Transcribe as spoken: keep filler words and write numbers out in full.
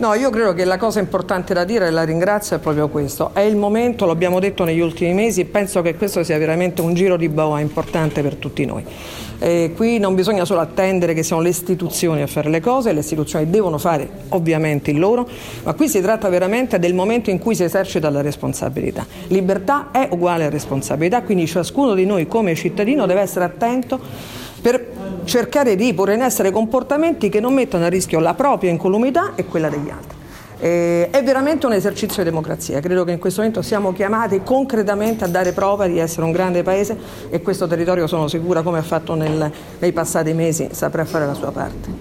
No, io credo che la cosa importante da dire, e la ringrazio, è proprio questo. È il momento, lo abbiamo detto negli ultimi mesi, penso che questo sia veramente un giro di boa importante per tutti noi. E qui non bisogna solo attendere che siano le istituzioni a fare le cose, le istituzioni devono fare ovviamente il loro, ma qui si tratta veramente del momento in cui si esercita la responsabilità. Libertà è uguale a responsabilità, quindi ciascuno di noi come cittadino deve essere attento per cercare di porre in essere comportamenti che non mettano a rischio la propria incolumità e quella degli altri. Eh, è veramente un esercizio di democrazia, credo che in questo momento siamo chiamati concretamente a dare prova di essere un grande paese e questo territorio, sono sicura, come ha fatto nel, nei passati mesi, saprà fare la sua parte.